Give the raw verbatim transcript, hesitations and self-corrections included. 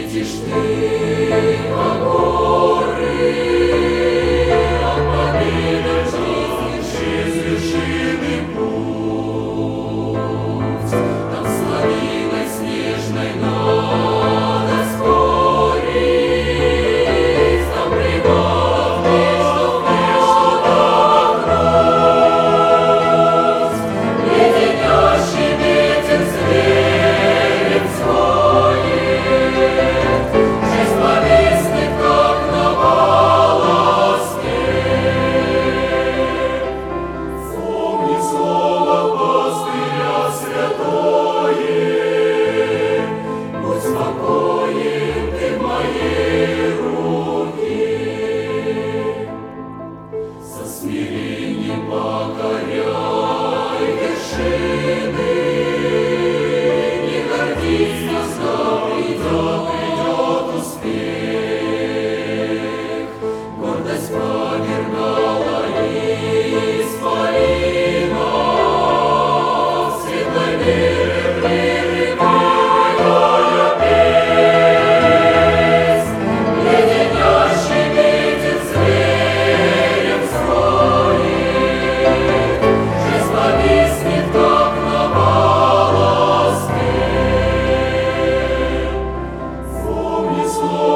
Летишь ты, а горы, а победа через вершины путь. Там славилой снежной надо спорить, там прибавок между между догнуть. Леденящий ветер зверем звонит, жизнь повиснет, как на волоске. Помни слово пастыря святое, будь спокоен ты в моей руке. Со смирением покоряй вершины, не гордись, когда придет, придет успех. Гордость повергала исполина, светлой веры прерывая песнь. Леденящий ветер зверем звонит, жизнь повиснет, как на волоске. Помни слово